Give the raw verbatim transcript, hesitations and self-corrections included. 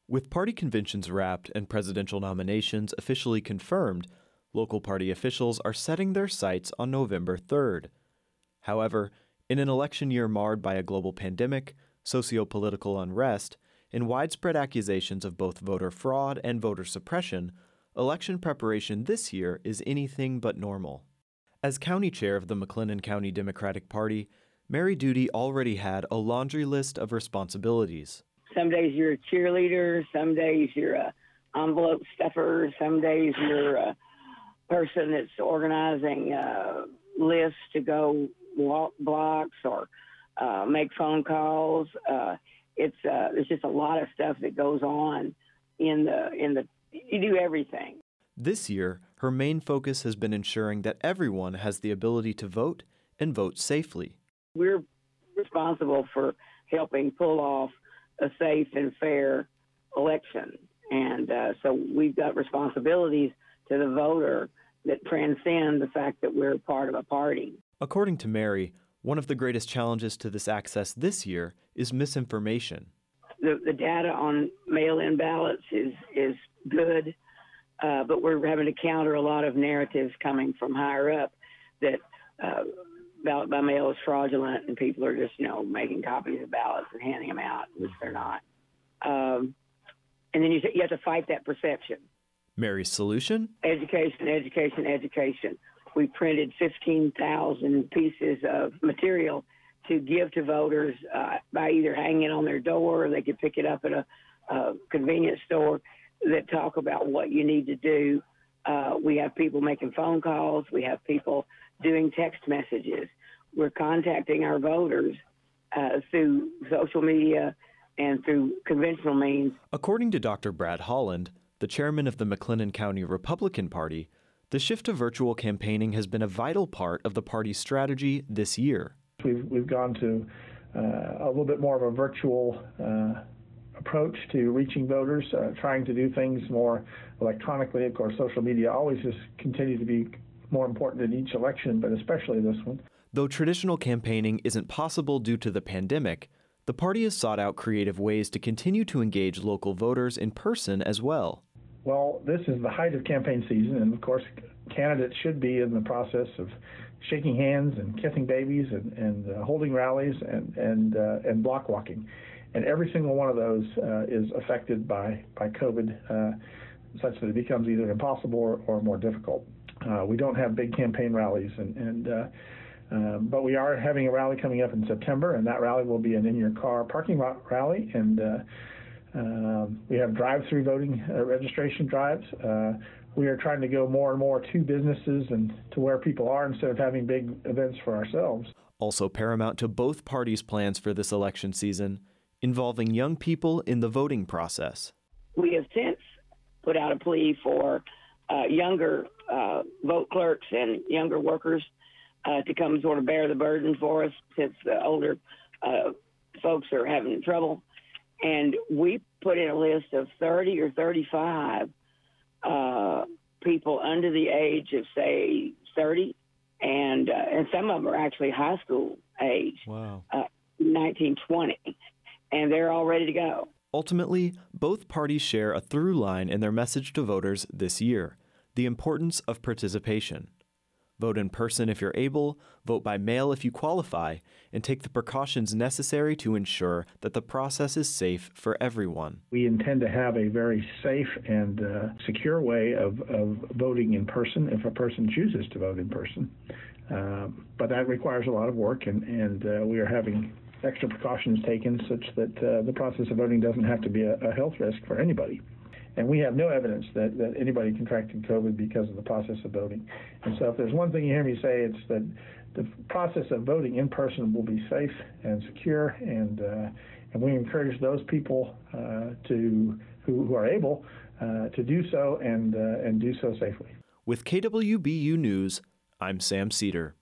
With party conventions wrapped and presidential nominations officially confirmed, local party officials are setting their sights on November third. However, in an election year marred by a global pandemic, socio-political unrest, and widespread accusations of both voter fraud and voter suppression, election preparation this year is anything but normal. As county chair of the McLennan County Democratic Party, Mary Duty already had a laundry list of responsibilities. Some days you're a cheerleader, some days you're a envelope stuffer, some days you're a person that's organizing uh, lists to go walk blocks or uh, make phone calls. Uh, it's uh, there's just a lot of stuff that goes on in the in the. You do everything. This year, her main focus has been ensuring that everyone has the ability to vote and vote safely. We're responsible for helping pull off a safe and fair election. And uh, so we've got responsibilities to the voter that transcend the fact that we're part of a party. According to Mary, one of the greatest challenges to this access this year is misinformation. The, the data on mail-in ballots is, is good, uh, but we're having to counter a lot of narratives coming from higher up that uh, ballot by mail is fraudulent and people are just, you know, making copies of ballots and handing them out, which they're not. Um, and then you, you have to fight that perception. Mary's solution? Education, education, education. We printed fifteen thousand pieces of material to give to voters uh, by either hanging it on their door or they could pick it up at a, a convenience store that talk about what you need to do. Uh, we have people making phone calls. We have people doing text messages. We're contacting our voters uh, through social media and through conventional means. According to Doctor Brad Holland, the chairman of the McLennan County Republican Party, the shift to virtual campaigning has been a vital part of the party's strategy this year. We've, we've gone to uh, a little bit more of a virtual uh, approach to reaching voters, uh, trying to do things more electronically. Of course, social media always has continued to be more important in each election, but especially this one. Though traditional campaigning isn't possible due to the pandemic, the party has sought out creative ways to continue to engage local voters in person as well. Well, this is the height of campaign season, and of course, candidates should be in the process of shaking hands and kissing babies and, and uh, holding rallies and and uh, and block walking, and every single one of those uh, is affected by by COVID, uh, such that it becomes either impossible or, or more difficult. Uh, we don't have big campaign rallies, and, and uh, uh, but we are having a rally coming up in September, and that rally will be an in-your-car parking lot rally, and uh, um, we have drive-through voting uh, registration drives. Uh, we are trying to go more and more to businesses and to where people are instead of having big events for ourselves. Also paramount to both parties' plans for this election season, involving young people in the voting process. We have since put out a plea for uh, younger uh, vote clerks and younger workers uh, to come sort of bear the burden for us since the older uh, folks are having trouble. And we put in a list of thirty or thirty-five uh, people under the age of, say, thirty, and uh, and some of them are actually high school age, wow. uh, nineteen, twenty, and they're all ready to go. Ultimately, both parties share a through line in their message to voters this year, the importance of participation. Vote in person if you're able, vote by mail if you qualify, and take the precautions necessary to ensure that the process is safe for everyone. We intend to have a very safe and uh, secure way of, of voting in person if a person chooses to vote in person. Um, but that requires a lot of work, and, and uh, we are having extra precautions taken such that uh, the process of voting doesn't have to be a, a health risk for anybody. And we have no evidence that, that anybody contracted COVID because of the process of voting. And so if there's one thing you hear me say, it's that the process of voting in person will be safe and secure, and uh, and we encourage those people uh, to who, who are able uh, to do so and uh, and do so safely. With K W B U News, I'm Sam Cedar.